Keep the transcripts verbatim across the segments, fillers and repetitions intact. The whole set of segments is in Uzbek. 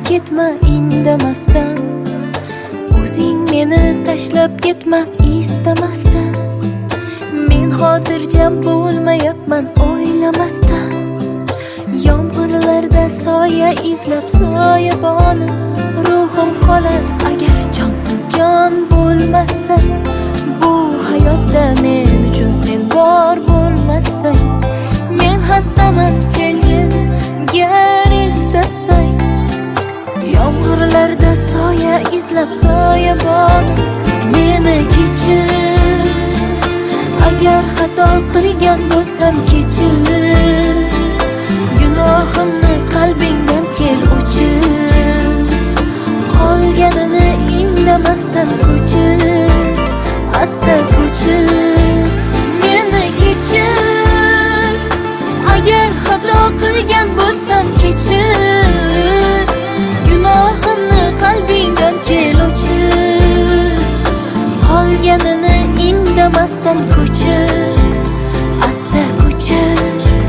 ketma indamasdan, o'zing meni tashlab ketma istamasdan. Men xotirjam bo'lmayapman o'ylamasdan, yomg'irlarda soya izlab soyaboni. Ruhim qolar agar jonsiz jon bo'lmasang, bu hayotda men uchun sen bor bo'lmasang. Men xastaman kelgin gar istasang, yomg'irlarda soya izlab soyaboni. Meni kechir, agar xato qilgan bo'lsam kechir. Gunohimni qalbingdan kel o'chir, qolganini indamasdan ko'chir, asta ko'chir. Meni kechir, agar xato qilgan bo'lsam kechir. Gunohimni qalbingdan kel o'chir, qolganini indamasdan ko'chir, asta ko'chir.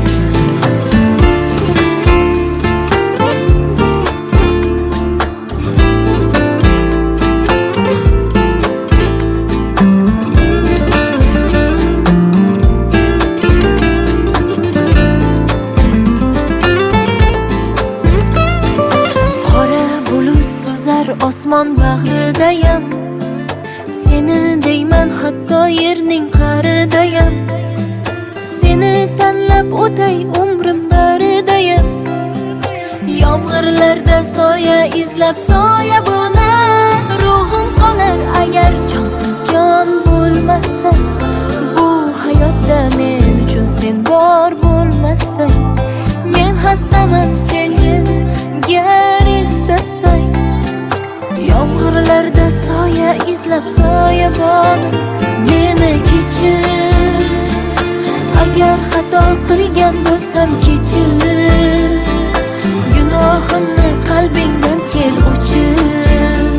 Osmon bag'ridayam, seni deyman hatto yerning qaridayam. Seni tanlab o'tay umrim baridayam, yomg'irlarda soya izlab soyaboni. Ruhim qolar agar jonsiz jon bo'lmasang, bu hayotda men uchun sen bor bo'lmasang. Men xastaman kelgin gar istasang, yomg'irlarda soya izlab soyaboni. Meni kechir, agar xato qilgan bo'lsam kechir. Gunohimni qalbingdan kel o'chir,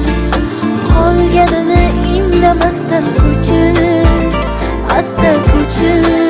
qolganini indamasdan ko'chir, asta ko'chir.